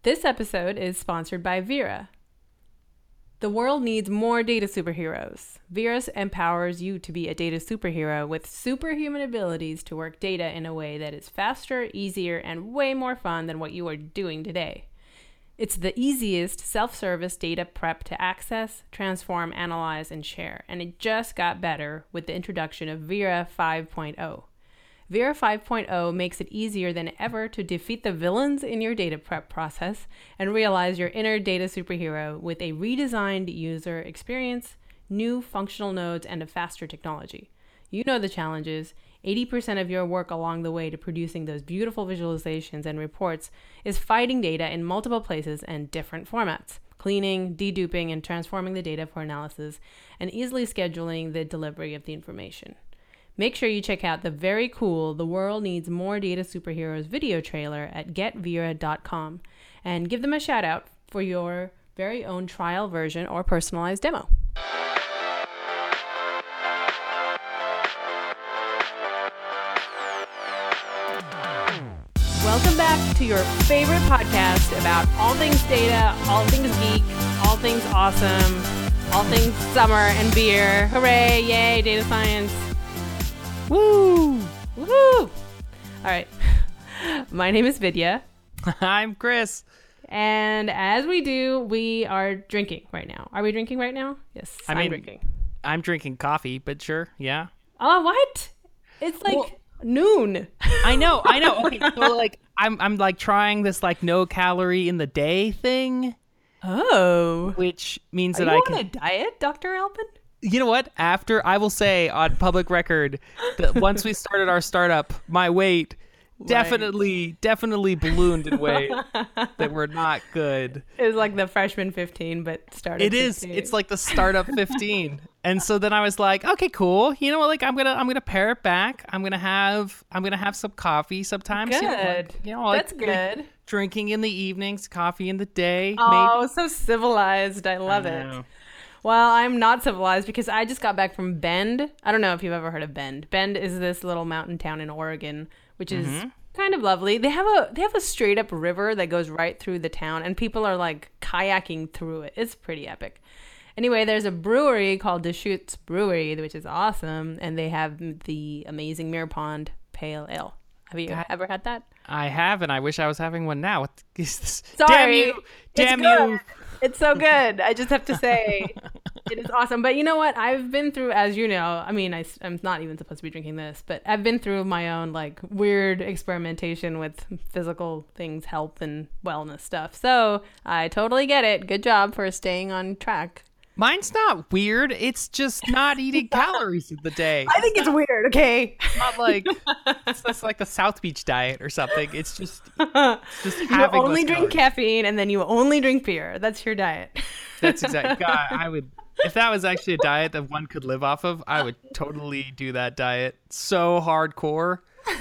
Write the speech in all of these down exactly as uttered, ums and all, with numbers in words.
This episode is sponsored by Vera. The world needs more data superheroes. Vera empowers you to be a data superhero with superhuman abilities to work data in a way that is faster, easier, and way more fun than what you are doing today. It's the easiest self-service data prep to access, transform, analyze, and share, and it just got better with the introduction of Vera five point oh. Vera five point oh makes it easier than ever to defeat the villains in your data prep process and realize your inner data superhero with a redesigned user experience, new functional nodes, and a faster technology. You know the challenges. eighty percent of your work along the way to producing those beautiful visualizations and reports is fighting data in multiple places and different formats, cleaning, deduping, and transforming the data for analysis, and easily scheduling the delivery of the information. Make sure you check out the very cool The World Needs More Data Superheroes video trailer at get vera dot com and give them a shout out for your very own trial version or personalized demo. Welcome back to your favorite podcast about all things data, all things geek, all things awesome, all things summer and beer. Hooray, yay, data science. Woo! Woohoo! All right. My name is Vidya. I'm Chris. And as we do, we are drinking right now. Are we drinking right now? Yes, I I'm mean, drinking. I'm drinking coffee, but sure, yeah. Oh, what? It's like Well, noon. I know, I know. Okay, so like I'm I'm like trying this like no calorie in the day thing, Oh. which means Are that you I on can. a diet, Doctor Alpin? You know what? After I will say on public record that once we started our startup, my weight definitely, definitely ballooned in ways that were not good. It was like the freshman fifteen, but started It is. fifteen. It's like the startup fifteen. And so then I was like, okay, cool. You know what? Like I'm gonna, I'm gonna pare it back. I'm gonna have, I'm gonna have some coffee sometimes. You know, Good. like, you know, like, That's good. like drinking in the evenings, coffee in the day. Oh, so civilized. I love maybe. I it. know. Well, I'm not civilized because I just got back from Bend. I don't know if you've ever heard of Bend. Bend is this little mountain town in Oregon, which is Mm-hmm. kind of lovely. They have a they have a straight up river that goes right through the town, and people are like kayaking through it. It's pretty epic. Anyway, there's a brewery called Deschutes Brewery, which is awesome, and they have the amazing Mirror Pond Pale Ale. Have you God. ever had that? I have, and I wish I was having one now. What is this? Sorry. Damn you! It's Damn good. you! It's so good. I just have to say it is awesome. But you know what? I've been through, as you know, I mean, I, am not even supposed to be drinking this, but I've been through my own like weird experimentation with physical things, health and wellness stuff. So I totally get it. Good job for staying on track. Mine's not weird. It's just not eating calories in the day. I think it's weird. Okay. It's not like it's just like the South Beach diet or something. It's just just You having only less drink calories. caffeine and then you only drink beer. That's your diet. That's exactly. God, I would. If that was actually a diet that one could live off of, I would totally do that diet. So hardcore.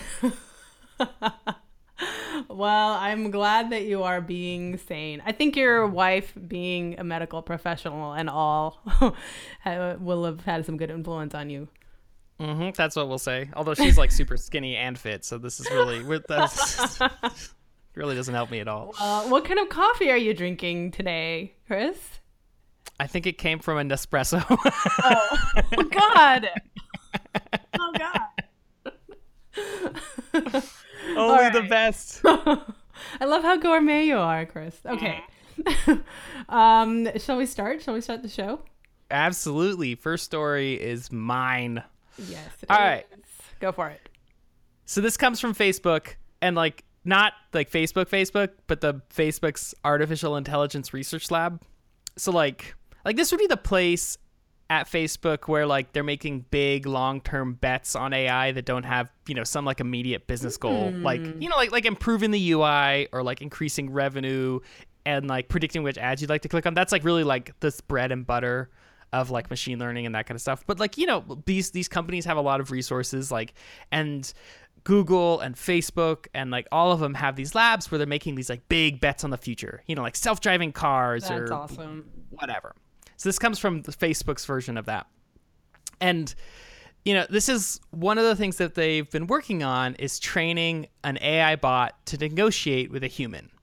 Well, I'm glad that you are being sane. I think your wife, being a medical professional and all, will have had some good influence on you. hmm that's what we'll say. Although she's like super skinny and fit, so this is really we're- that's, really doesn't help me at all. Uh, what kind of coffee are you drinking today, Chris? I think it came from a Nespresso. Oh, God. Oh, God. Only the right. best. I love how gourmet you are, Chris. Okay. um, shall we start? Shall we start the show? Absolutely. First story is mine. Yes. it All is. right. Go for it. So this comes from Facebook, and like not like Facebook Facebook, but the Facebook's artificial intelligence research lab. So like like this would be the place at Facebook where like they're making big long-term bets on A I that don't have, you know, some like immediate business goal, Mm. like, you know, like like improving the U I or like increasing revenue and like predicting which ads you'd like to click on. That's like really like this bread and butter of like machine learning and that kind of stuff. But like, you know, these these companies have a lot of resources, like, and Google and Facebook and like all of them have these labs where they're making these like big bets on the future, you know, like self-driving cars That's or awesome. whatever. So this comes from the Facebook's version of that. And, you know, this is one of the things that they've been working on is training an A I bot to negotiate with a human,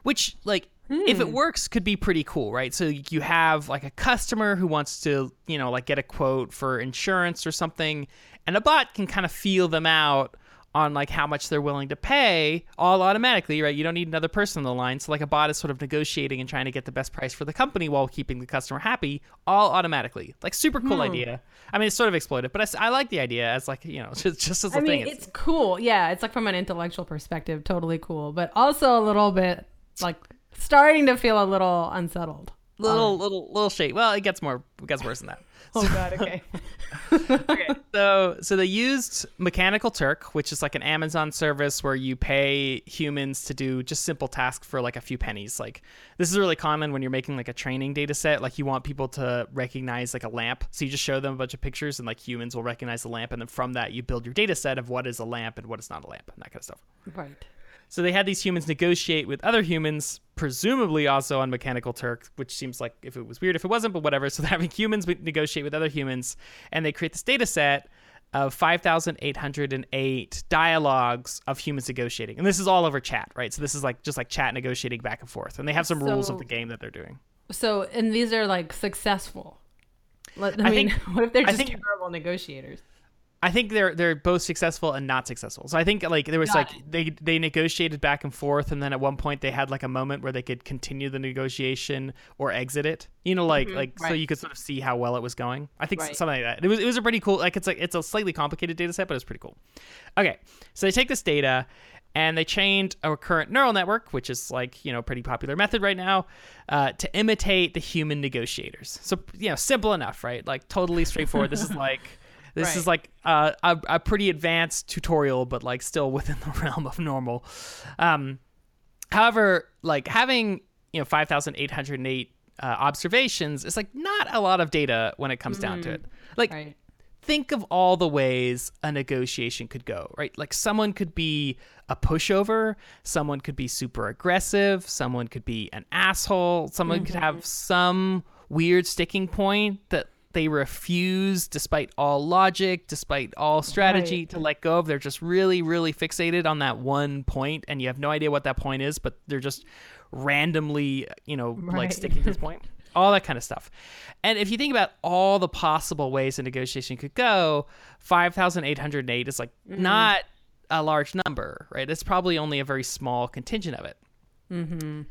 which like if it works could be pretty cool, right? So you have like a customer who wants to, you know, like get a quote for insurance or something, and a bot can kind of feel them out on like how much they're willing to pay all automatically, right? You don't need another person on the line. So like a bot is sort of negotiating and trying to get the best price for the company while keeping the customer happy all automatically. Like super cool hmm. idea. I mean, it's sort of exploited, but I, I like the idea as like, you know, just, just as a I thing. mean, it's, it's cool. Yeah. It's like from an intellectual perspective, totally cool, but also a little bit like starting to feel a little unsettled. Little, little, little shake. Well, it gets more, it gets worse than that. Oh God. Okay. okay. So, so they used Mechanical Turk, which is like an Amazon service where you pay humans to do just simple tasks for like a few pennies. Like this is really common when you're making like a training data set. Like you want people to recognize like a lamp. So you just show them a bunch of pictures and like humans will recognize the lamp. And then from that, you build your data set of what is a lamp and what is not a lamp and that kind of stuff. Right. So they had these humans negotiate with other humans, presumably also on Mechanical Turk, which seems like if it was weird if it wasn't, but whatever. So they're having humans negotiate with other humans, and they create this data set of five thousand eight hundred eight dialogues of humans negotiating. And this is all over chat, right? So this is like just like chat negotiating back and forth. And they have some so, rules of the game that they're doing. So, and these are like successful. I, I mean, think, what if they're just think, terrible negotiators? I think they're they're both successful and not successful. So I think like there was Got like it. they they negotiated back and forth, and then at one point they had like a moment where they could continue the negotiation or exit it. You know, like mm-hmm. like right. so you could sort of see how well it was going. I think right. something like that. It was it was a pretty cool like it's like it's a slightly complicated data set, but it's pretty cool. Okay, so they take this data and they trained a recurrent neural network, which is like, you know, pretty popular method right now, uh, to imitate the human negotiators. So, you know, simple enough, right? Like totally straightforward. This is like. This right. is like uh, a, a pretty advanced tutorial, but like still within the realm of normal. Um, however, like having, you know, five thousand eight hundred eight uh, observations is like not a lot of data when it comes mm. down to it. Like right. think of all the ways a negotiation could go, right? Like someone could be a pushover, someone could be super aggressive, someone could be an asshole, someone mm-hmm. could have some weird sticking point that they refuse, despite all logic, despite all strategy, right. to let go of. They're just really, really fixated on that one point, and you have no idea what that point is, but they're just randomly, you know, right. like sticking to this point. All that kind of stuff. And if you think about all the possible ways a negotiation could go, five thousand eight hundred eight is like mm-hmm. not a large number, right? It's probably only a very small contingent of it. Mm-hmm.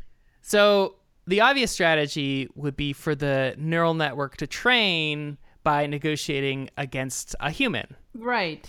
So the obvious strategy would be for the neural network to train by negotiating against a human. Right.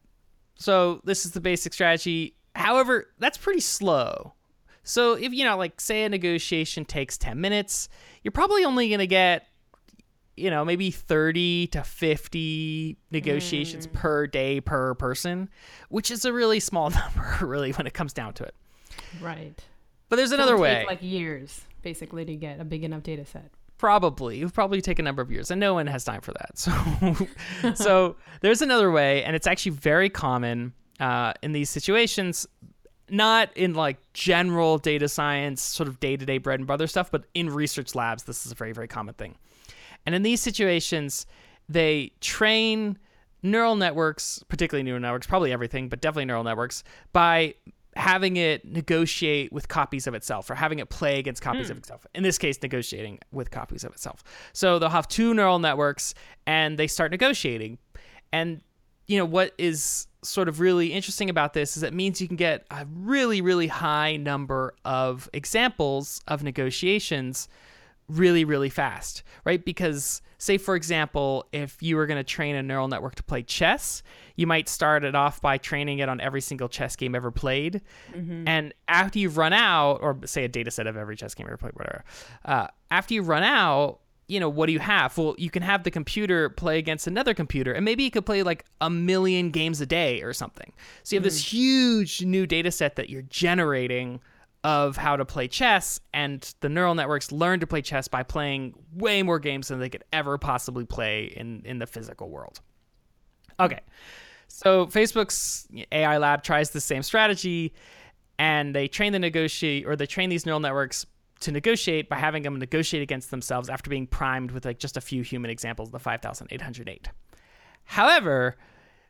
So this is the basic strategy. However, that's pretty slow. So if, you know, like say a negotiation takes ten minutes, you're probably only going to get, you know, maybe thirty to fifty negotiations mm. per day per person, which is a really small number, really, when it comes down to it. Right. But there's so another it way. Take like years, basically, to get a big enough data set. Probably. It would probably take a number of years, and no one has time for that. So, so there's another way, and it's actually very common uh, in these situations, not in like general data science, sort of day-to-day bread and butter stuff, but in research labs, this is a very, very common thing. And in these situations, they train neural networks, particularly neural networks, probably everything, but definitely neural networks, by having it negotiate with copies of itself or having it play against copies hmm. of itself. In this case, negotiating with copies of itself. So they'll have two neural networks and they start negotiating. And, you know, what is sort of really interesting about this is it means you can get a really, really high number of examples of negotiations really, really fast, right? Because say, for example, if you were going to train a neural network to play chess, you might start it off by training it on every single chess game ever played. Mm-hmm. And after you've run out, or say a data set of every chess game ever played, whatever, uh, after you run out, you know, what do you have? Well, you can have the computer play against another computer, and maybe you could play like a million games a day or something. So you have mm-hmm. this huge new data set that you're generating of how to play chess, and the neural networks learn to play chess by playing way more games than they could ever possibly play in, in the physical world. Okay, so Facebook's A I lab tries the same strategy, and they train the negotiate, or they train these neural networks to negotiate by having them negotiate against themselves after being primed with like just a few human examples of the five thousand eight hundred eight. However,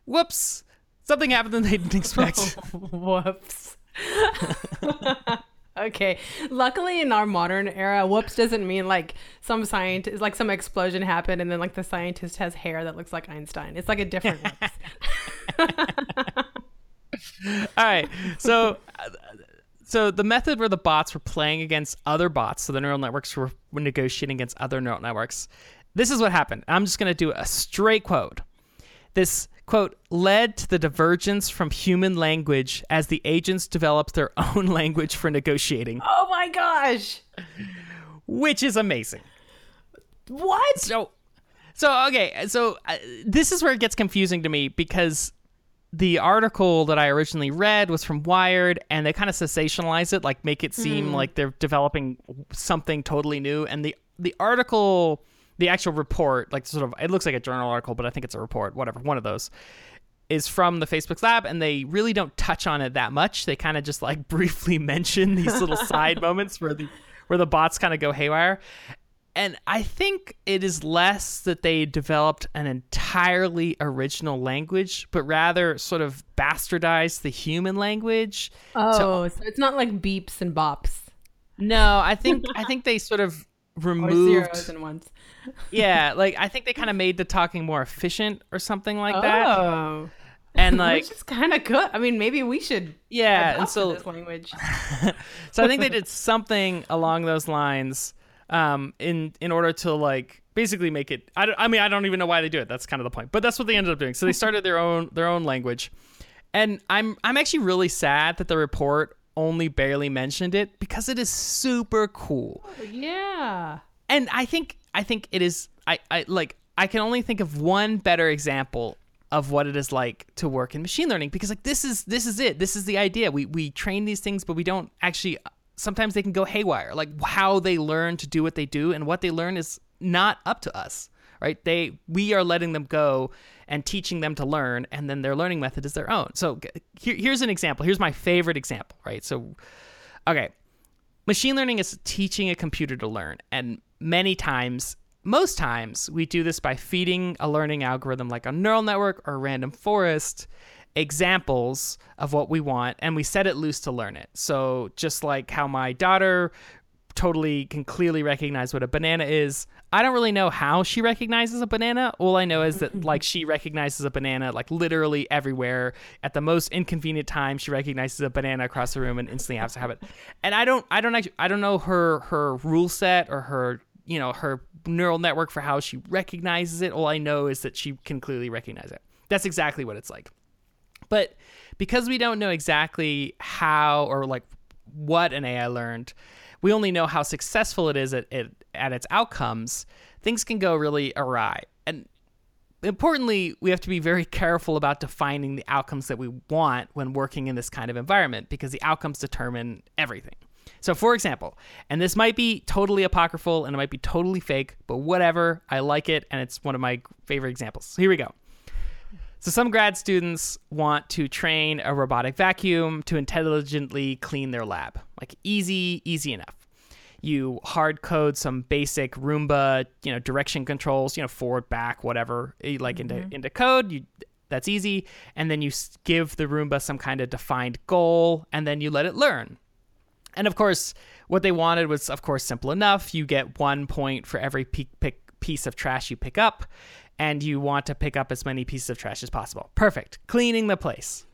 whoops, something happened that they didn't expect. Whoops. Okay. Luckily, in our modern era, whoops doesn't mean like some scientist, like some explosion happened and then like the scientist has hair that looks like Einstein. It's like a different whoops. All right. So, so the method where the bots were playing against other bots, so the neural networks were, were negotiating against other neural networks. This is what happened. I'm just going to do a straight quote. This quote led to the divergence from human language as the agents developed their own language for negotiating. Oh my gosh. Which is amazing. What? So, so okay. So uh, this is where it gets confusing to me because the article that I originally read was from Wired, and they kind of sensationalize it, like make it seem mm. like they're developing something totally new. And the the article, the actual report, like sort of, it looks like a journal article, but I think it's a report, whatever, one of those, is from the Facebook lab, and they really don't touch on it that much. They kind of just like briefly mention these little side moments where the where the bots kind of go haywire. And I think it is less that they developed an entirely original language, but rather sort of bastardized the human language. Oh, to, so it's not like beeps and bops. No, I think I think they sort of removed or zeros and ones. Yeah, like I think they kind of made the talking more efficient or something like that. Oh. And like, which is kind of good. I mean, maybe we should yeah, and so this language. So I think they did something along those lines. Um, in in order to like basically make it, I, don't, I mean, I don't even know why they do it. That's kind of the point. But that's what they ended up doing. So they started their own their own language, and I'm I'm actually really sad that the report only barely mentioned it because it is super cool. Oh, yeah, and I think I think it is. I, I like I can only think of one better example of what it is like to work in machine learning, because like this is this is it. This is the idea. We we train these things, but we don't actually. Sometimes they can go haywire, like how they learn to do what they do, and what they learn is not up to us, right? They, we are letting them go and teaching them to learn, and then their learning method is their own. So here, here's an example. Here's my favorite example, right? So, okay, machine learning is teaching a computer to learn, and many times, most times, we do this by feeding a learning algorithm like a neural network or a random forest examples of what we want, and we set it loose to learn it. So just like how my daughter totally can clearly recognize what a banana is, I don't really know how she recognizes a banana. All I know is that like she recognizes a banana like literally everywhere at the most inconvenient time. She recognizes a banana across the room and instantly has to have it. And I don't I don't actually I don't know her her rule set or her you know her neural network for how she recognizes it. All I know is that she can clearly recognize it. That's exactly what it's like. But because we don't know exactly how or like what an A I learned, we only know how successful it is at, at, at its outcomes, things can go really awry. And importantly, we have to be very careful about defining the outcomes that we want when working in this kind of environment, because the outcomes determine everything. So for example, and this might be totally apocryphal and it might be totally fake, but whatever, I like it, and it's one of my favorite examples. So here we go. So some grad students want to train a robotic vacuum to intelligently clean their lab. Like easy, easy enough. You hard code some basic Roomba, you know, direction controls, you know, forward, back, whatever, like mm-hmm. into into code. You that's easy. And then you give the Roomba some kind of defined goal, and then you let it learn. And of course, what they wanted was, of course, simple enough. You get one point for every pick, pick, piece of trash you pick up, and you want to pick up as many pieces of trash as possible. Perfect. Cleaning the place.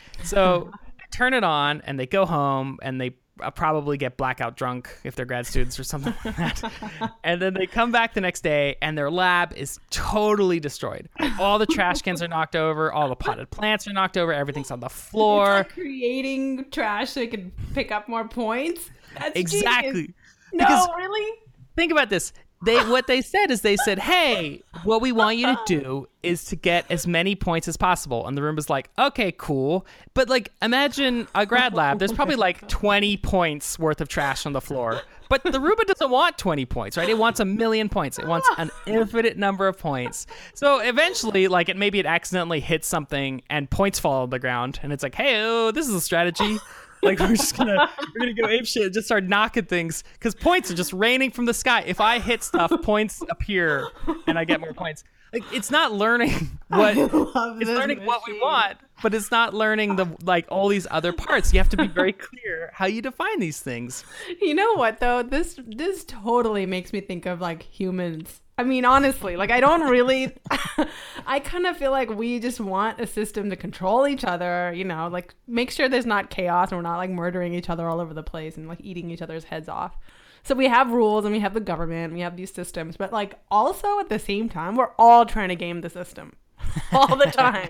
So I turn it on, and they go home, and they uh, probably get blackout drunk if they're grad students or something like that. And then they come back the next day, and their lab is totally destroyed. All the trash cans are knocked over. All the potted plants are knocked over. Everything's on the floor. It's like creating trash so they can pick up more points. That's exactly. Genius. No, because really? Think about this. They what they said is they said, hey, what we want you to do is to get as many points as possible. And the room was like, okay, cool. But like, imagine a grad lab. There's probably like twenty points worth of trash on the floor. But the Roomba doesn't want twenty points, right? It wants a million points. It wants an infinite number of points. So eventually, like, it maybe it accidentally hits something and points fall on the ground. And it's like, hey, oh, this is a strategy. Like, we're just gonna we're gonna go apeshit and just start knocking things because points are just raining from the sky. If I hit stuff, points appear and I get more points. Like, it's not learning what love it's this learning what we machine. want, but it's not learning the like all these other parts. You have to be very clear how you define these things. You know what though? This this totally makes me think of like humans. I mean, honestly, like I don't really I kind of feel like we just want a system to control each other, you know, like make sure there's not chaos and we're not like murdering each other all over the place and like eating each other's heads off. So we have rules and we have the government, and we have these systems, but like also at the same time, we're all trying to game the system all the time.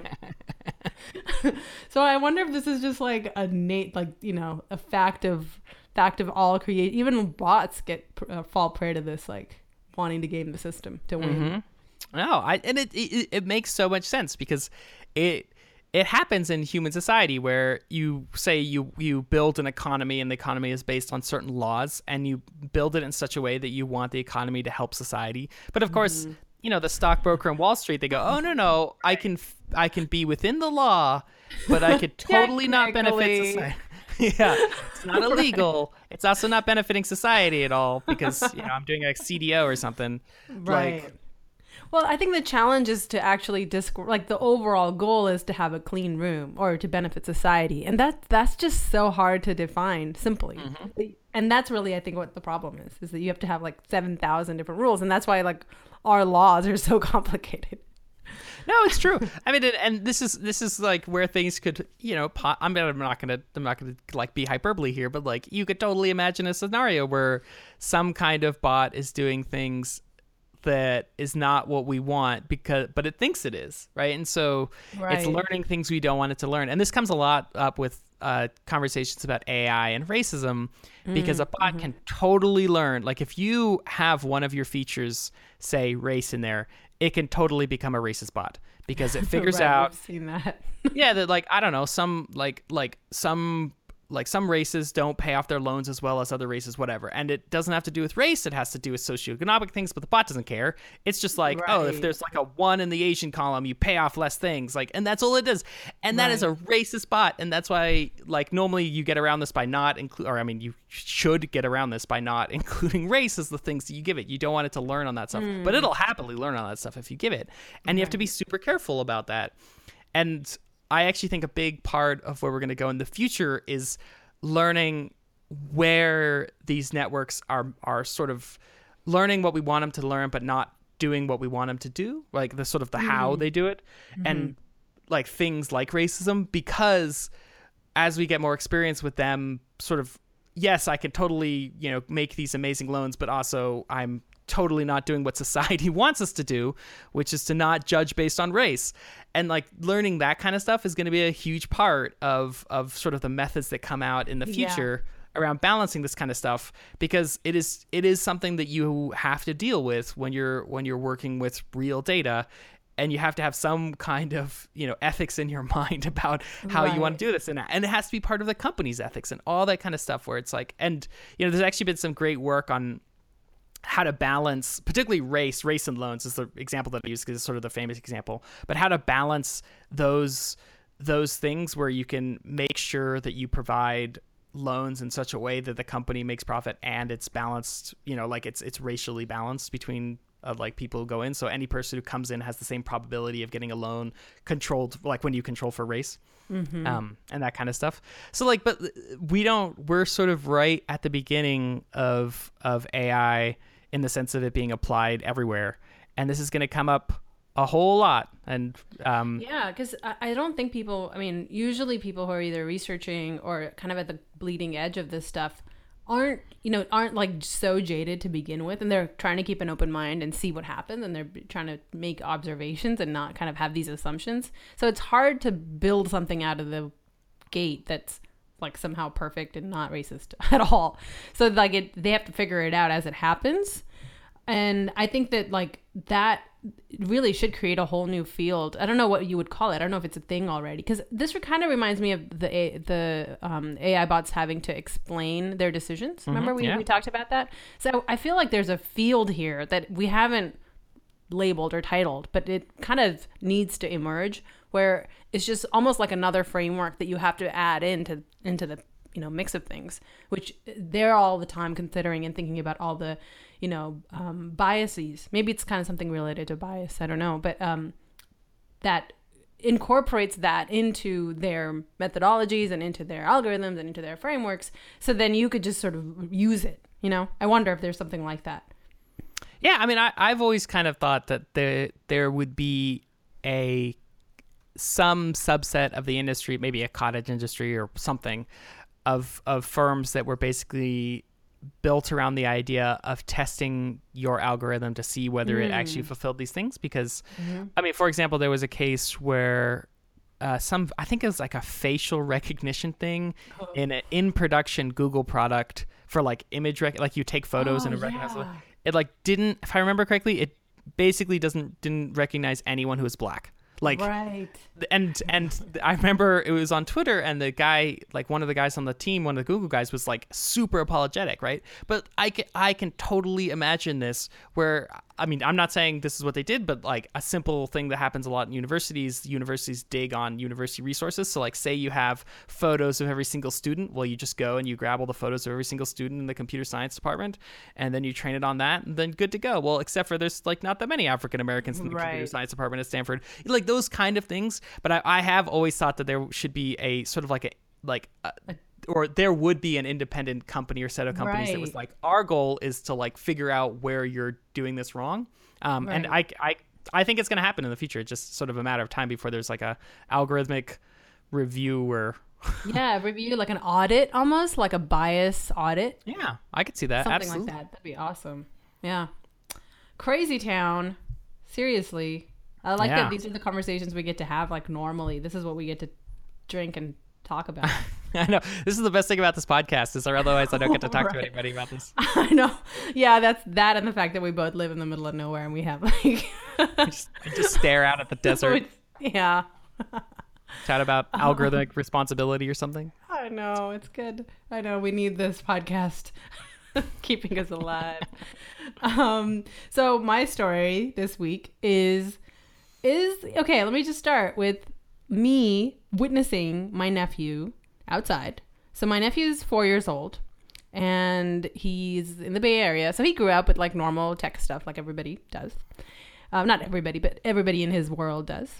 So I wonder if this is just like a Nate, like, you know, a fact of fact of all create. Even bots get uh, fall prey to this, like wanting to game the system to win. Mm-hmm. No, I and it, it it makes so much sense because it. It happens in human society where you say you, you build an economy and the economy is based on certain laws and you build it in such a way that you want the economy to help society. But of course, mm-hmm. you know, the stockbroker in Wall Street, they go, oh, no, no, I can I can be within the law, but I could totally not benefit society. Yeah, it's not illegal. Right. It's also not benefiting society at all because, you know, I'm doing a C D O or something. Right. Like, well, I think the challenge is to actually disc like the overall goal is to have a clean room or to benefit society. And that that's just so hard to define simply. Mm-hmm. And that's really, I think, what the problem is, is that you have to have like seven thousand different rules. And that's why like our laws are so complicated. No, it's true. I mean, and this is this is like where things could, you know, pot, I'm not gonna I'm not gonna like be hyperbole here, but like you could totally imagine a scenario where some kind of bot is doing things that is not what we want because but it thinks it is, right? And so right. It's learning things we don't want it to learn. And this comes a lot up with uh, conversations about A I and racism because mm, a bot mm-hmm. can totally learn. Like if you have one of your features say race in there, it can totally become a racist bot because it figures right, out I've seen that. yeah, that like I don't know, some like like some like some races don't pay off their loans as well as other races, whatever. And it doesn't have to do with race. It has to do with socioeconomic things, but the bot doesn't care. It's just like, right. oh, if there's like a one in the Asian column, you pay off less things. Like, and that's all it does. And that right. is a racist bot. And that's why like normally you get around this by not include, or I mean, you should get around this by not including race as the things that you give it. You don't want it to learn on that stuff, mm. but it'll happily learn on that stuff if you give it. And okay. you have to be super careful about that. And I actually think a big part of where we're going to go in the future is learning where these networks are are sort of learning what we want them to learn, but not doing what we want them to do, like the sort of the mm-hmm. how they do it, mm-hmm. and like things like racism, because as we get more experience with them, sort of, yes, I can totally, you know, make these amazing loans, but also I'm totally not doing what society wants us to do, which is to not judge based on race. And like learning that kind of stuff is going to be a huge part of of sort of the methods that come out in the future yeah. around balancing this kind of stuff, because it is it is something that you have to deal with when you're when you're working with real data, and you have to have some kind of, you know, ethics in your mind about how right. you want to do this, and and it has to be part of the company's ethics and all that kind of stuff, where it's like, and you know, there's actually been some great work on how to balance, particularly race, race and loans is the example that I use because it's sort of the famous example, but how to balance those those things where you can make sure that you provide loans in such a way that the company makes profit and it's balanced, you know, like it's it's racially balanced between uh, like people who go in. So any person who comes in has the same probability of getting a loan, controlled like when you control for race. Mm-hmm. Um, and that kind of stuff. So like, but we don't, we're sort of right at the beginning of, of A I in the sense of it being applied everywhere. And this is going to come up a whole lot. And, um, yeah, cause I, I don't think people, I mean, usually people who are either researching or kind of at the bleeding edge of this stuff aren't, you know, aren't like so jaded to begin with, and they're trying to keep an open mind and see what happens, and they're trying to make observations and not kind of have these assumptions. So it's hard to build something out of the gate that's like somehow perfect and not racist at all. So like it, they have to figure it out as it happens. And I think that like that really should create a whole new field. I don't know what you would call it. I don't know if it's a thing already, because this kind of reminds me of the A, the um, A I bots having to explain their decisions. Mm-hmm, Remember we, yeah. we talked about that? So I feel like there's a field here that we haven't labeled or titled, but it kind of needs to emerge, where it's just almost like another framework that you have to add into into the you know, mix of things, which they're all the time considering and thinking about all the, you know, um, biases. Maybe it's kind of something related to bias. I don't know. But um, that incorporates that into their methodologies and into their algorithms and into their frameworks. So then you could just sort of use it, you know? I wonder if there's something like that. Yeah, I mean, I, I've always kind of thought that there there would be a some subset of the industry, maybe a cottage industry or something, of of firms that were basically built around the idea of testing your algorithm to see whether mm. it actually fulfilled these things. Because, mm-hmm. I mean, for example, there was a case where uh, some, I think it was like a facial recognition thing oh. in an in production Google product for like image rec, like you take photos oh, and it recognizes yeah. it. Like didn't, if I remember correctly, it basically doesn't didn't recognize anyone who is black. Like, right. and and I remember it was on Twitter, and the guy, like one of the guys on the team, one of the Google guys, was like super apologetic, right? But I can I can totally imagine this where, I mean, I'm not saying this is what they did, but like a simple thing that happens a lot in universities, universities dig on university resources. So like, say you have photos of every single student, well, you just go and you grab all the photos of every single student in the computer science department, and then you train it on that, and then good to go. Well, except for there's like not that many African Americans in the right. computer science department at Stanford, like those kind of things. But I, I have always thought that there should be a sort of like a like a, or there would be an independent company or set of companies right. that was like, our goal is to like figure out where you're doing this wrong. Um, right. And I, I, I think it's going to happen in the future. It's just sort of a matter of time before there's like a algorithmic review or yeah, review, like an audit, almost like a bias audit. Yeah, I could see that. Something Absolutely. like that. That'd be awesome. Yeah. Crazy town. Seriously. I like yeah. that these are the conversations we get to have like normally. This is what we get to drink and talk about. I know. This is the best thing about this podcast is, or otherwise I don't get to talk right. to anybody about this. I know. Yeah, that's that, and the fact that we both live in the middle of nowhere and we have like just, just stare out at the desert. Yeah. Chat about algorithmic um, responsibility or something. I know. It's good. I know. We need this podcast keeping us alive. um, so my story this week is is okay. Let me just start with me witnessing my nephew outside. So my nephew's four years old and he's in the Bay Area. So he grew up with like normal tech stuff like everybody does. Um, not everybody, but everybody in his world does.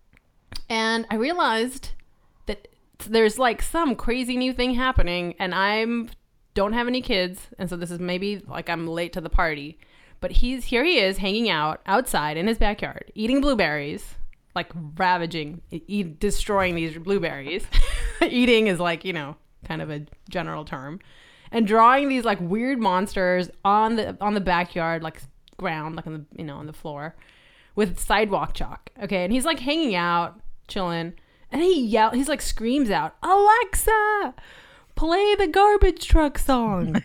And I realized that there's like some crazy new thing happening and I'm don't have any kids. And so this is maybe like I'm late to the party, but he's here. He is hanging out outside in his backyard, eating blueberries, like ravaging, eat, destroying these blueberries. Eating is like, you know, kind of a general term, and drawing these like weird monsters on the on the backyard, like ground, like on the, you know, on the floor with sidewalk chalk. Okay. And he's like hanging out, chilling, and he yell he's like screams out, "Alexa, play the garbage truck song."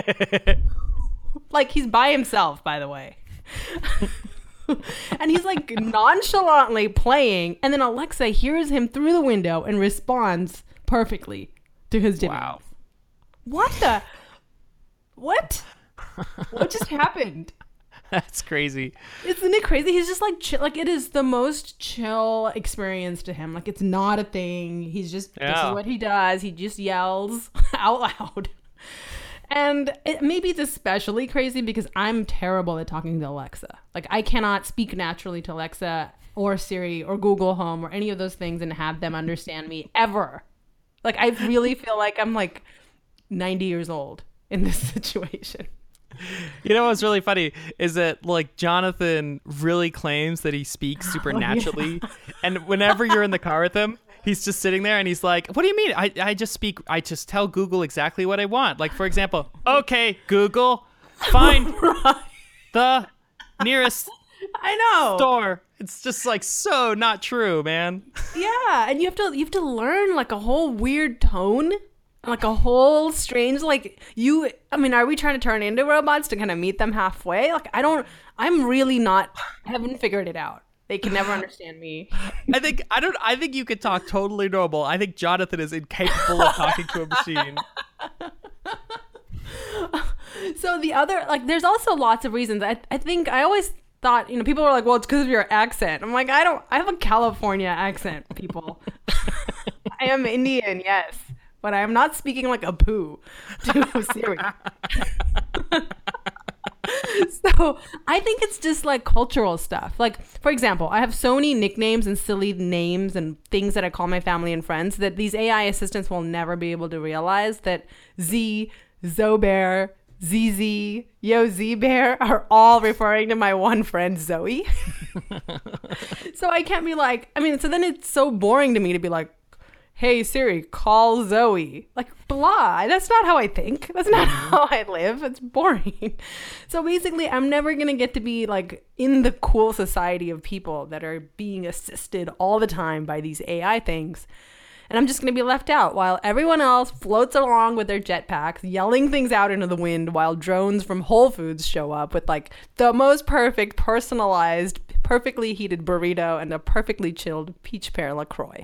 Like he's by himself, by the way. And he's like nonchalantly playing, and then Alexa hears him through the window and responds perfectly to his demands. Wow. What the what what just happened? That's crazy. Isn't it crazy? He's just like chill, like it is the most chill experience to him. Like it's not a thing. He's just yeah. This is what he does. He just yells out loud. And it, maybe it's especially crazy because I'm terrible at talking to Alexa. Like I cannot speak naturally to Alexa or Siri or Google Home or any of those things and have them understand me ever. Like I really feel like I'm like ninety years old in this situation. You know what's really funny is that like Jonathan really claims that he speaks super naturally. Oh, yeah. And whenever you're in the car with him, he's just sitting there and he's like, "What do you mean? I, I just speak, I just tell Google exactly what I want." Like, for example, "Okay, Google, find right. the nearest I know. store." It's just like so not true, man. Yeah, and you have to you have to learn like a whole weird tone. Like a whole strange, like you, I mean, are we trying to turn into robots to kind of meet them halfway? Like, I don't, I'm really not, I haven't figured it out. They can never understand me. I think, I don't, I think you could talk totally normal. I think Jonathan is incapable of talking to a machine. So the other, like, there's also lots of reasons. I, I think, I always thought, you know, people were like, well, it's because of your accent. I'm like, I don't, I have a California accent, people. I am Indian, yes. but I am not speaking like a poo to Siri. So I think it's just like cultural stuff. Like, for example, I have so many nicknames and silly names and things that I call my family and friends that these A I assistants will never be able to realize that Z, Zobear, Z Z, Yo Z Bear are all referring to my one friend Zoe. So I can't be like, I mean, so then it's so boring to me to be like, hey Siri, call Zoe. Like, blah. That's not how I think. That's not how I live. It's boring. So basically, I'm never going to get to be like in the cool society of people that are being assisted all the time by these A I things. And I'm just going to be left out while everyone else floats along with their jetpacks, yelling things out into the wind while drones from Whole Foods show up with like the most perfect, personalized, perfectly heated burrito and a perfectly chilled peach pear LaCroix.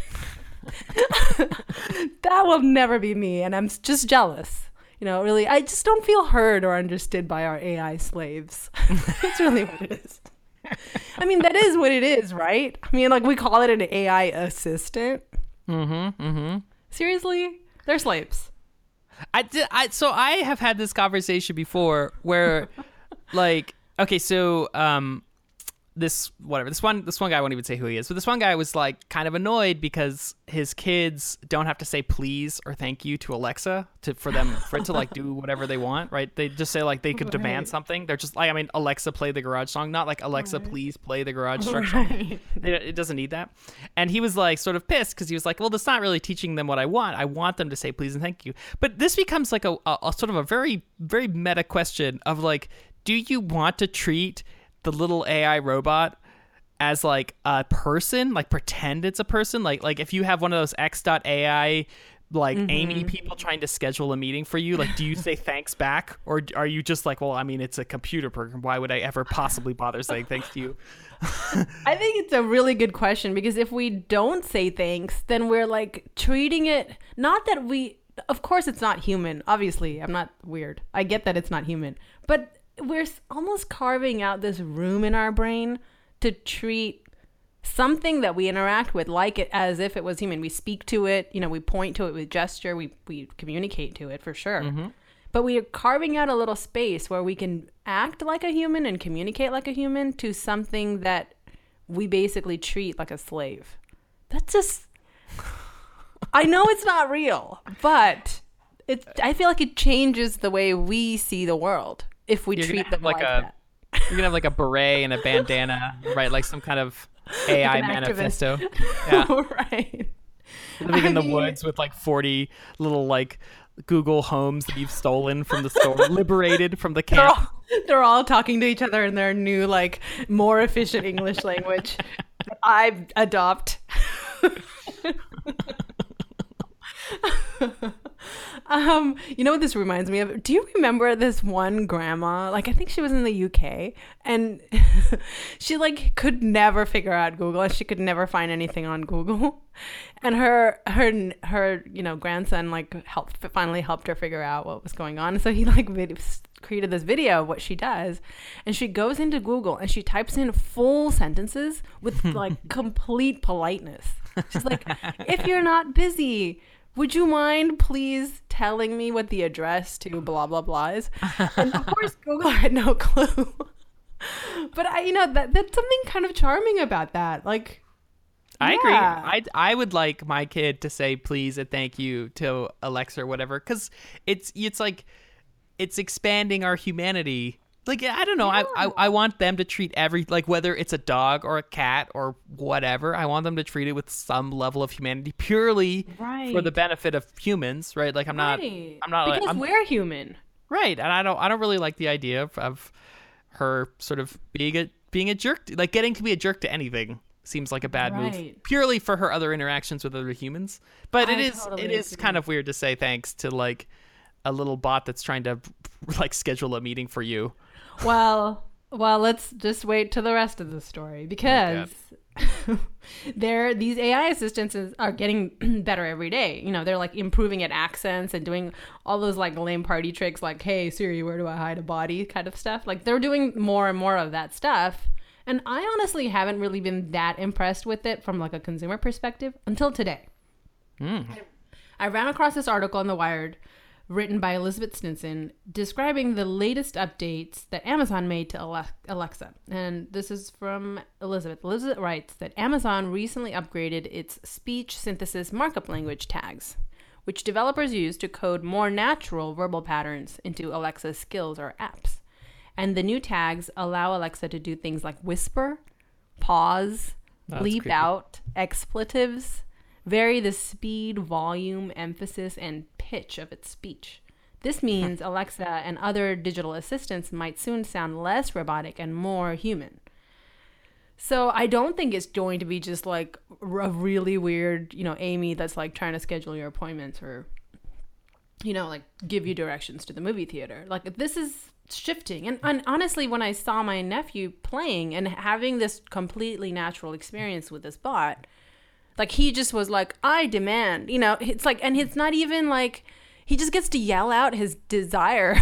That will never be me, and I'm just jealous. You know, really, I just don't feel heard or understood by our A I slaves. That's really what it is. I mean, that is what it is, right? I mean, like, we call it an A I assistant. Mm-hmm. Mm-hmm. Seriously? They're slaves. I did. I so I have had this conversation before where, like, okay, so um, this whatever this one this one guy I won't even say who he is, but this one guy was like kind of annoyed because his kids don't have to say please or thank you to Alexa to for them for it to like do whatever they want, right? They just say like they could right. demand something. They're just like, I mean, Alexa, play the Garage song, not like Alexa, right. please play the Garage right. song. It, it doesn't need that. And he was like sort of pissed because he was like, well, that's not really teaching them what I want. I want them to say please and thank you. But this becomes like a, a, a sort of a very very meta question of like, do you want to treat the little A I robot as like a person, like pretend it's a person, like like if you have one of those X dot A I like mm-hmm. Amy people trying to schedule a meeting for you, like do you say thanks back, or are you just like, well, I mean, it's a computer program, why would I ever possibly bother saying thanks to you? I think it's a really good question, because if we don't say thanks, then we're like treating it, not that we, of course it's not human, obviously I'm not weird, I get that it's not human, but we're almost carving out this room in our brain to treat something that we interact with like it as if it was human. We speak to it, you know, we point to it with gesture, we we communicate to it for sure. Mm-hmm. But we are carving out a little space where we can act like a human and communicate like a human to something that we basically treat like a slave. That's just, I know it's not real, but it's, I feel like it changes the way we see the world if we you're treat them like, like a, that. You're gonna have like a beret and a bandana, right? Like some kind of A I like manifesto. Yeah. Right. Living I in the mean, woods with like forty little like Google homes that you've stolen from the store, liberated from the camp. They're all, they're all talking to each other in their new, like, more efficient English language that I adopt. Um, you know what this reminds me of? Do you remember this one grandma? Like, I think she was in the U K, and she like could never figure out Google, and she could never find anything on Google. And her her her you know grandson like helped finally helped her figure out what was going on. So he like vid- created this video of what she does, and she goes into Google and she types in full sentences with like complete politeness. She's like, if you're not busy, would you mind please telling me what the address to blah, blah, blah is? And of course, Google had no clue. But I, you know, that that's something kind of charming about that. Like, I yeah. agree. I, I would like my kid to say please and thank you to Alexa or whatever, because it's, it's like, it's expanding our humanity. Like, I don't know. Yeah. I, I I want them to treat every, like, whether it's a dog or a cat or whatever, I want them to treat it with some level of humanity purely right. for the benefit of humans, right? Like, I'm not, right. I'm not because like, I'm, we're human. Right. And I don't, I don't really like the idea of, of her sort of being a, being a jerk, like getting to be a jerk to anything seems like a bad right. move purely for her other interactions with other humans. But I it is, totally it is agree. kind of weird to say thanks to like a little bot that's trying to like schedule a meeting for you. Well, well, let's just wait till the rest of the story, because oh they're these A I assistants are getting better every day. You know, they're like improving at accents and doing all those like lame party tricks, like, "Hey Siri, where do I hide a body?" kind of stuff. Like, they're doing more and more of that stuff. And I honestly haven't really been that impressed with it from like a consumer perspective until today. Mm. I ran across this article in The Wired written by Elizabeth Stinson describing the latest updates that Amazon made to Alexa. And this is from Elizabeth. Elizabeth writes that Amazon recently upgraded its speech synthesis markup language tags, which developers use to code more natural verbal patterns into Alexa's skills or apps. And the new tags allow Alexa to do things like whisper, pause, That's leave creepy. out expletives, vary the speed, volume, emphasis, and pitch of its speech. This means Alexa and other digital assistants might soon sound less robotic and more human. So I don't think it's going to be just like a really weird, you know, Amy that's like trying to schedule your appointments or, you know, like give you directions to the movie theater. Like this is shifting. And, and honestly, when I saw my nephew playing and having this completely natural experience with this bot, like he just was like, I demand, you know, it's like, and it's not even like, he just gets to yell out his desire.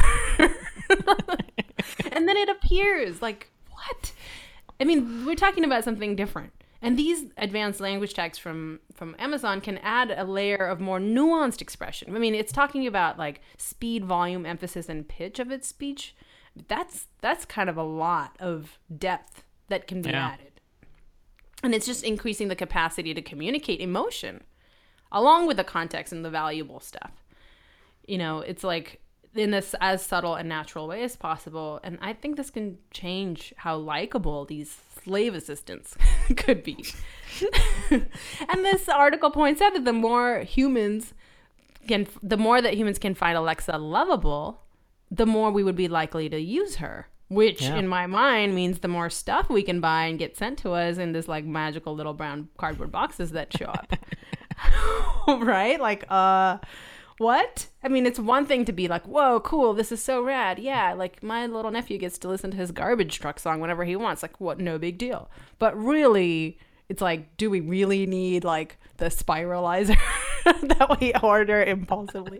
And then it appears like, what? I mean, we're talking about something different. And these advanced language tags from, from Amazon can add a layer of more nuanced expression. I mean, it's talking about like speed, volume, emphasis, and pitch of its speech. That's that's kind of a lot of depth that can be Yeah. added. And it's just increasing the capacity to communicate emotion along with the context and the valuable stuff. You know, it's like in this as subtle and natural way as possible. And I think this can change how likable these slave assistants could be. And this article points out that the more humans can, the more that humans can find Alexa lovable, the more we would be likely to use her. Which, Yeah. in my mind, means the more stuff we can buy and get sent to us in this, like, magical little brown cardboard boxes that show up. Right? Like, uh, what? I mean, it's one thing to be like, whoa, cool, this is so rad. Yeah, like, my little nephew gets to listen to his garbage truck song whenever he wants. Like, what? No big deal. But really, it's like, do we really need, like, the spiralizer that we order impulsively?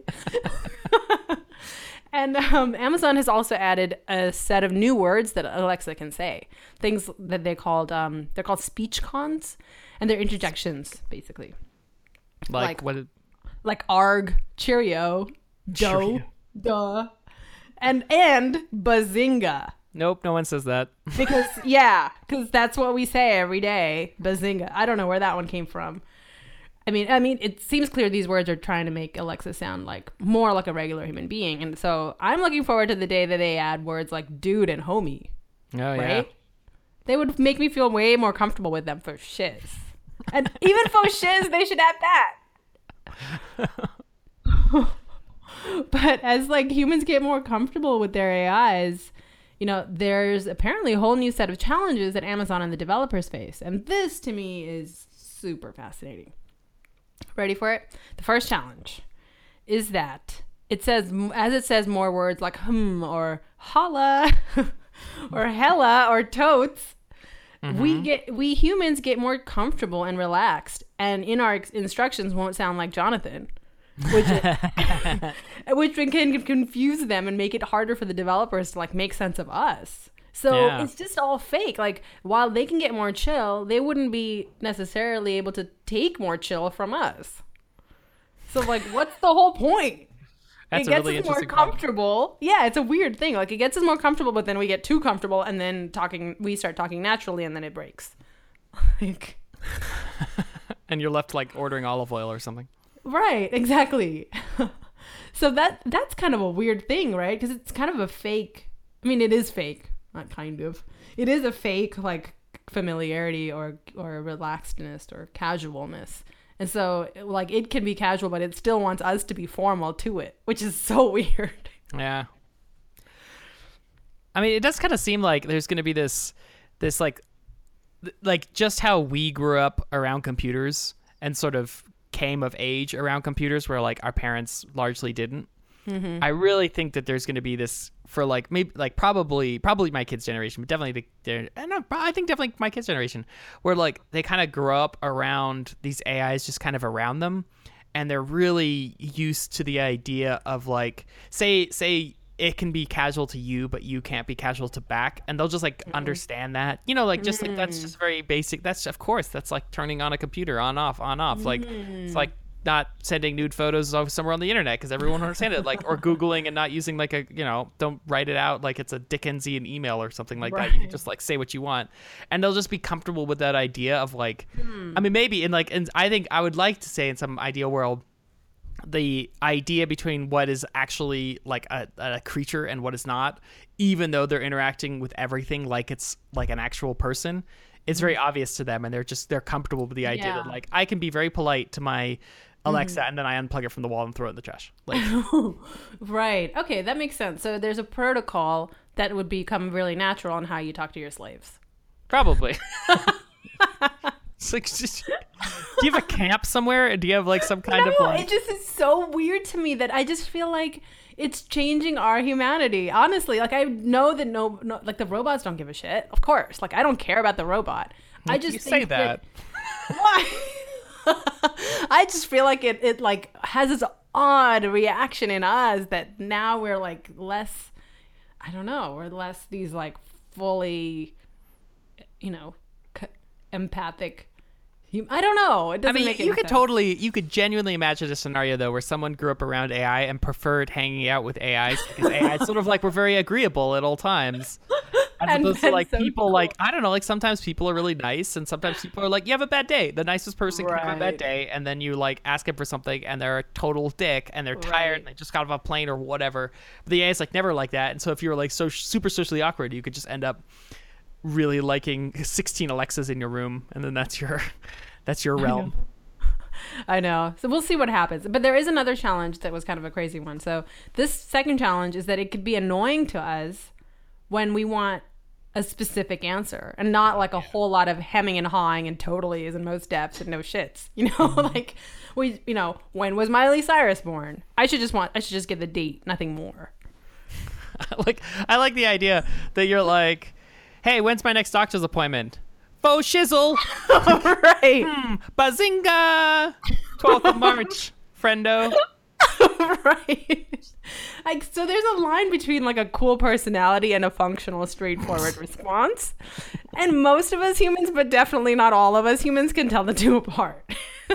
And um, Amazon has also added a set of new words that Alexa can say. Things that they called um, they're called speech cons, and they're interjections basically. Like, Like- what? It, Like arg, cheerio, dough, Cheerio. duh, and and bazinga. nope, no one says that. Because yeah, because that's what we say every day. Bazinga. I don't know where that one came from. I mean, I mean, it seems clear these words are trying to make Alexa sound like more like a regular human being, and so I'm looking forward to the day that they add words like dude and homie. Oh yeah. Right? They would make me feel way more comfortable with them for shiz, and even for shiz, they should add that. But as like humans get more comfortable with their A Is, you know, there's apparently a whole new set of challenges that Amazon and the developers face, and this to me is super fascinating. Ready for it? The first challenge is that it says, as it says more words like hmm or holla or hella or totes, Mm-hmm. we get we humans get more comfortable and relaxed, and in our ex- instructions won't sound like Jonathan, which which can confuse them and make it harder for the developers to like make sense of us. So Yeah. it's just all fake. Like, while they can get more chill, they wouldn't be necessarily able to take more chill from us. So, like, what's the whole point? That's it a gets really us more interesting problem. comfortable. Yeah, it's a weird thing. Like, it gets us more comfortable, but then we get too comfortable, and then talking, we start talking naturally, and then it breaks. Like, And you're left like ordering olive oil or something. right, exactly. So that that's kind of a weird thing, right? Because it's kind of a fake. I mean, it is fake. Not kind of. It is a fake, like, familiarity or or relaxedness or casualness. And so, like, it can be casual, but it still wants us to be formal to it, which is so weird. Yeah. I mean, it does kind of seem like there's going to be this, this like, th- like just how we grew up around computers and sort of came of age around computers, where like our parents largely didn't. Mm-hmm. I really think that there's going to be this for like maybe like probably probably my kids' generation, but definitely the, I know I think definitely my kids' generation, where like they kind of grow up around these A Is just kind of around them, and they're really used to the idea of like say say it can be casual to you, but you can't be casual to back, and they'll just like Mm-hmm. understand that, you know, like just like that's just very basic. That's of course that's like turning on a computer, on off, on off. Like it's like not sending nude photos of somewhere on the internet because everyone will understand it. Like, or Googling and not using like a, you know, don't write it out like it's a Dickensian email or something like Right. that. You can just like say what you want, and they'll just be comfortable with that idea of like, Hmm. I mean, maybe in like, and I think I would like to say in some ideal world, the idea between what is actually like a, a creature and what is not, even though they're interacting with everything like it's like an actual person, it's very obvious to them, and they're just they're comfortable with the idea Yeah. that like I can be very polite to my Alexa and then I unplug it from the wall and throw it in the trash. Like, Right. Okay, that makes sense. So there's a protocol that would become really natural on how you talk to your slaves. probably. It's like, just, do you have a camp somewhere? Do you have like some kind No, of like? it just is so weird to me that I just feel like it's changing our humanity. Honestly, like I know that no, no like the robots don't give a shit. Of course, like I don't care about the robot. I just you think say that. Why? I just feel like it, it like has this odd reaction in us that now we're like less, I don't know, we're less these like fully, you know, c- empathic. hum- I don't know. It I doesn't mean, make you any could sense. totally, you could genuinely imagine a scenario though where someone grew up around A I and preferred hanging out with A Is because A Is sort of like were very agreeable at all times. As And opposed to then like so people cool. like I don't know, like sometimes people are really nice and sometimes people are like, you have a bad day. The nicest person can have a bad Right. day, and then you like ask them for something and they're a total dick and they're tired Right. and they just got off a plane or whatever. But the A I is like never like that, and so if you were like so super socially awkward, you could just end up really liking sixteen Alexas in your room, and then that's your that's your realm. I know. So we'll see what happens. But there is another challenge that was kind of a crazy one. So this second challenge is that it could be annoying to us when we want a specific answer and not like a whole lot of hemming and hawing and totally is in most depths and no shits. You know, like we, you know, when was Miley Cyrus born? I should just want, I should just get the date, nothing more. like I like the idea that you're like, hey, when's my next doctor's appointment? Faux shizzle. Right. Hmm, bazinga! twelfth of March, friendo. Right. Like, so there's a line between like a cool personality and a functional, straightforward response. And most of us humans, but definitely not all of us humans, can tell the two apart.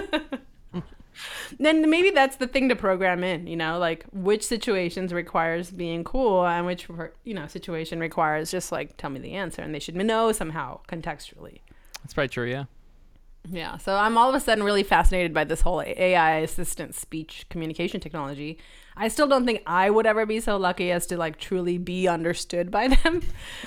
Then maybe that's the thing to program in, you know, like which situations requires being cool and which, you know, situation requires just like tell me the answer, and they should know somehow contextually. That's probably true, yeah. Yeah, so I'm all of a sudden really fascinated by this whole A I assistant speech communication technology. I still don't think I would ever be so lucky as to like truly be understood by them.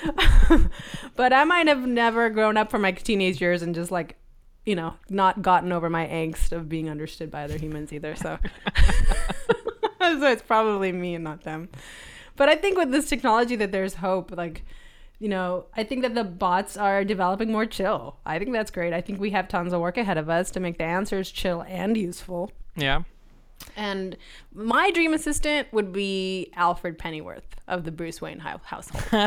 But I might have never grown up from my teenage years and just like, you know, not gotten over my angst of being understood by other humans either. So, so it's probably me and not them. But I think with this technology that there's hope, like, you know, I think that the bots are developing more chill. I think that's great. I think we have tons of work ahead of us to make the answers chill and useful. Yeah. And my dream assistant would be Alfred Pennyworth of the Bruce Wayne hou- household.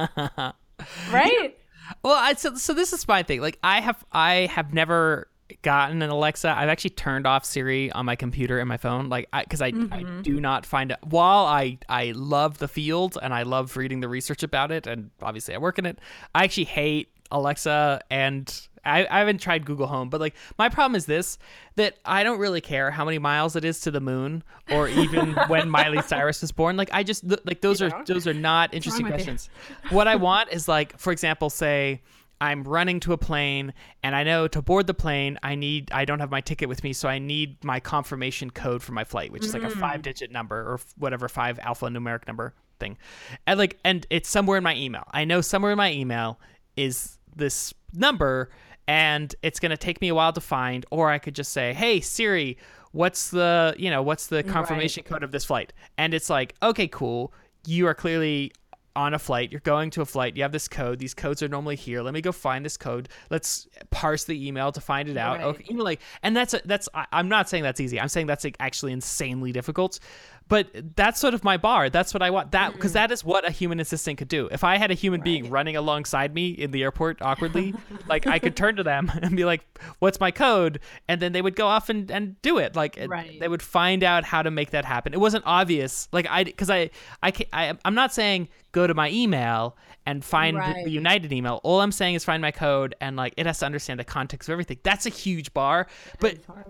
Right? Well, I, so so this is my thing. Like, I have I have never gotten an Alexa. I've actually turned off Siri on my computer and my phone, like, because I, I, Mm-hmm. I do not find it. While I I love the field and I love reading the research about it, and obviously I work in it, I actually hate Alexa, and I, I haven't tried Google Home. But like, my problem is this: that I don't really care how many miles it is to the moon, or even when Miley Cyrus was born. Like, I just like those You are don't? those are not interesting with you? questions. What I want is, like, for example, say I'm running to a plane and I know to board the plane, I need, I don't have my ticket with me. So I need my confirmation code for my flight, which is like a five digit number or f- whatever, five alpha numeric number thing. And like, and it's somewhere in my email. I know somewhere in my email is this number, and it's going to take me a while to find, or I could just say, hey, Siri, what's the, you know, what's the confirmation code of this flight? And it's like, okay, cool. You are clearly on a flight, you're going to a flight, you have this code, these codes are normally here, let me go find this code, let's parse the email to find it out. Right. Okay, you know, like, and that's a, that's I, I'm not saying that's easy, I'm saying that's like actually insanely difficult, but that's sort of my bar. That's what I want, that because that is what a human assistant could do. If I had a human being running alongside me in the airport awkwardly, like, I could turn to them and be like, what's my code, and then they would go off and, and do it. Like, Right. they would find out how to make that happen. It wasn't obvious, like, I because I I, ca- I I'm not saying go to my email and find the- Right. the United email. All I'm saying is find my code, and like, it has to understand the context of everything. That's a huge bar. But It's hard.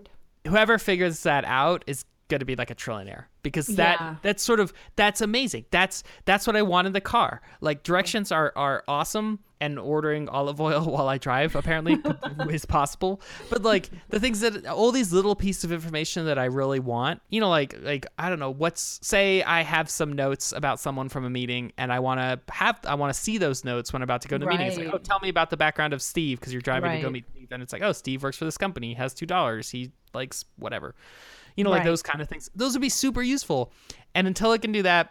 whoever figures that out is going to be like a trillionaire, because that Yeah. that's sort of that's amazing. That's that's what I want in the car. Like directions are are awesome, and ordering olive oil while I drive apparently is possible. But like the things that all these little pieces of information that I really want, you know, like like I don't know, what's say I have some notes about someone from a meeting, and I want to have I want to see those notes when I'm about to go to the meeting. It's like, Right. oh, tell me about the background of Steve, because you're driving to go Right. meet Steve, and it's like, oh, Steve works for this company, he has two dollars, he likes whatever. You know, like Right. those kind of things. Those would be super useful. And until it can do that,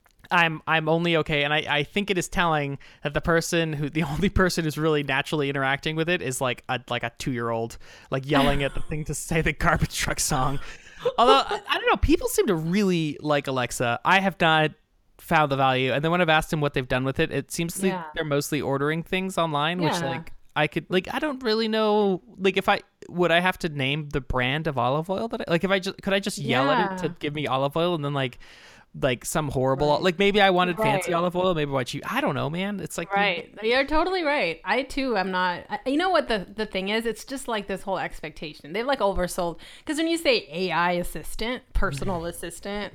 I'm I'm only okay. And I, I think it is telling that the person who the only person who's really naturally interacting with it is like a like a two year old, like yelling at the thing to say the garbage truck song. Although I, I don't know, people seem to really like Alexa. I have not found the value. And then when I've asked them what they've done with it, it seems like Yeah. they're mostly ordering things online, which Yeah. like I could like I don't really know, like if I would I have to name the brand of olive oil that I, like if I just could I just yell at it to Yeah. give me olive oil, and then like like some horrible Right. like maybe I wanted fancy Right. olive oil, maybe what you I don't know, man. It's like Right. You're totally right. I too am not. I, you know what the the thing is? It's just like this whole expectation. They've like oversold. Because when you say A I assistant, personal assistant,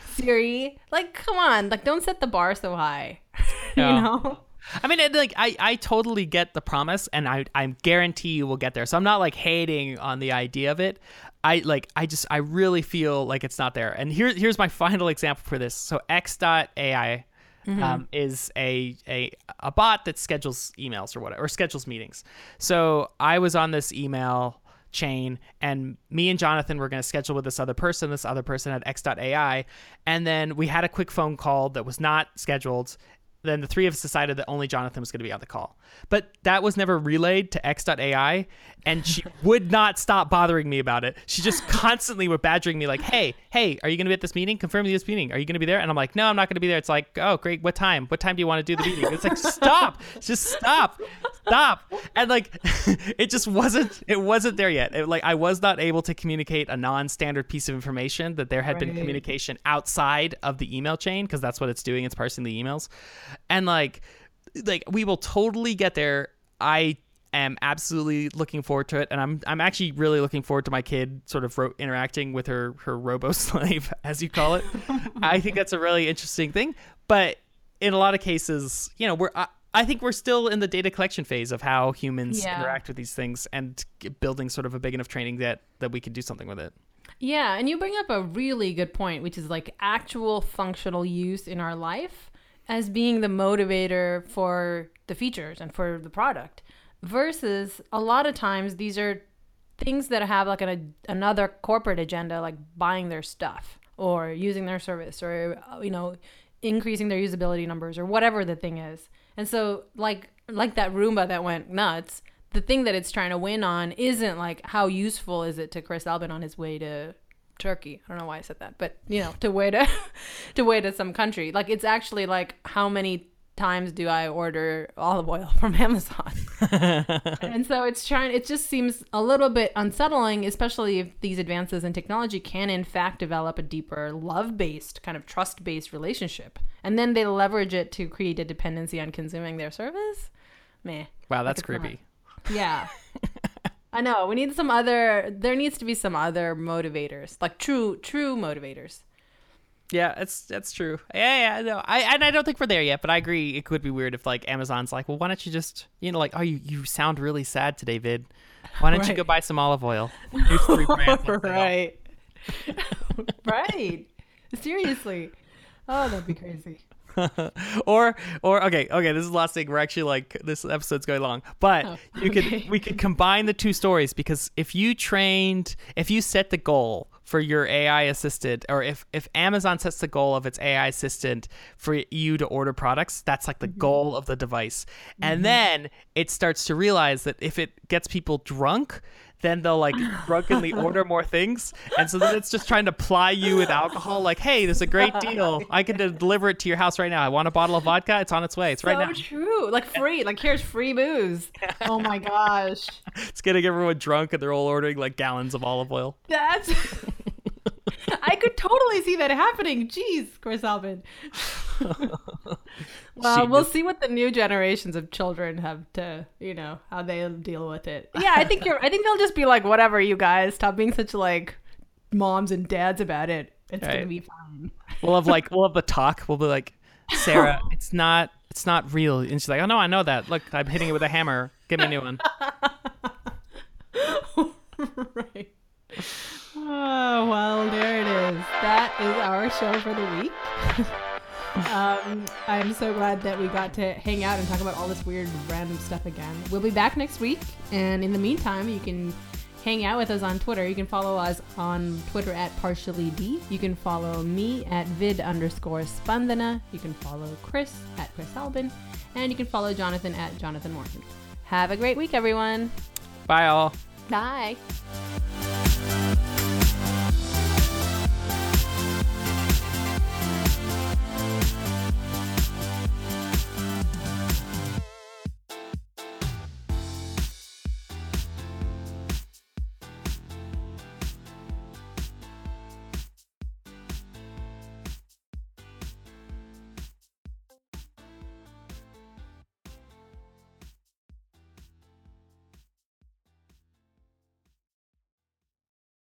Siri, like come on, like don't set the bar so high. Yeah. You know? I mean, it, like I, I totally get the promise, and I I guarantee you will get there. So I'm not like hating on the idea of it. I like I just I really feel like it's not there. And here here's my final example for this. So X dot A I um, is a, a a bot that schedules emails or whatever, or schedules meetings. So I was on this email chain, and me and Jonathan were going to schedule with this other person. This other person had X dot A I, and then we had a quick phone call that was not scheduled. Then the three of us decided that only Jonathan was going to be on the call. But that was never relayed to X dot A I, and she would not stop bothering me about it. She just constantly was badgering me like, hey, hey, are you going to be at this meeting? Confirm this meeting. Are you going to be there? And I'm like, no, I'm not going to be there. It's like, oh, great. What time? What time do you want to do the meeting? It's like, stop. Just stop. Stop. And like, it just wasn't, it wasn't there yet. It, like, I was not able to communicate a non-standard piece of information that there had been Right. communication outside of the email chain, because that's what it's doing. It's parsing the emails. And like, like we will totally get there. I am absolutely looking forward to it, and I'm I'm actually really looking forward to my kid sort of ro- interacting with her her robo slave, as you call it. I think that's a really interesting thing. But in a lot of cases, you know, we're I, I think we're still in the data collection phase of how humans Yeah. interact with these things, and g- building sort of a big enough training that that we can do something with it. Yeah, and you bring up a really good point, which is like actual functional use in our life as being the motivator for the features and for the product, versus a lot of times these are things that have like an, another corporate agenda, like buying their stuff or using their service, or you know, increasing their usability numbers or whatever the thing is. And so like like that Roomba that went nuts, the thing that it's trying to win on isn't like how useful is it to Chris Albin on his way to Turkey. I don't know why I said that, but you know, to way to to way to some country. Like it's actually like how many times do I order olive oil from Amazon? And so it's trying it just seems a little bit unsettling, especially if these advances in technology can in fact develop a deeper love-based, kind of trust-based relationship. And then they leverage it to create a dependency on consuming their service. Meh. Wow, that's it's not. creepy. Yeah. I know. We need some other there needs to be some other motivators. Like true true motivators. Yeah, it's that's true. Yeah, yeah, no, I and I don't think we're there yet, but I agree. It could be weird if like Amazon's like, well, why don't you just, you know, like, oh, you, you sound really sad today, Vid. Why don't you Right. go buy some olive oil? Here's three brands. Right. Right. Seriously. Oh, that'd be crazy. or or okay, okay. This is the last thing. We're actually like this episode's going long, but Oh, you okay. could we could combine the two stories, because if you trained, if you set the goal for your A I assistant, or if if Amazon sets the goal of its A I assistant for you to order products, that's like the Mm-hmm. goal of the device, and then it starts to realize that if it gets people drunk, then they'll like drunkenly order more things. And so then it's just trying to ply you with alcohol. Like, hey, there's a great deal. I can deliver it to your house right now. I want a bottle of vodka. It's on its way. It's right So now. true. Like free. Like here's free booze. Oh my gosh. It's getting everyone drunk, and they're all ordering like gallons of olive oil. That's I could totally see that happening. Jeez, Chris Albin. Well, She we'll just- see what the new generations of children have to, you know, how they deal with it. Yeah, I think you're. I think they'll just be like, whatever, you guys, stop being such like moms and dads about it. It's Right. gonna be fine. We'll have like we'll have the talk. We'll be like, Sarah, it's not it's not real. And she's like, oh no, I know that. Look, I'm hitting it with a hammer. Give me a new one. Right. Oh, well, there it is. That is our show for the week. um, I'm so glad that we got to hang out and talk about all this weird random stuff again. We'll be back next week. And in the meantime, you can hang out with us on Twitter. You can follow us on Twitter at partiallyd. You can follow me at vid underscore spandana. You can follow Chris at Chris Albin. And you can follow Jonathan at Jonathan Morton. Have a great week, everyone. Bye all. Bye.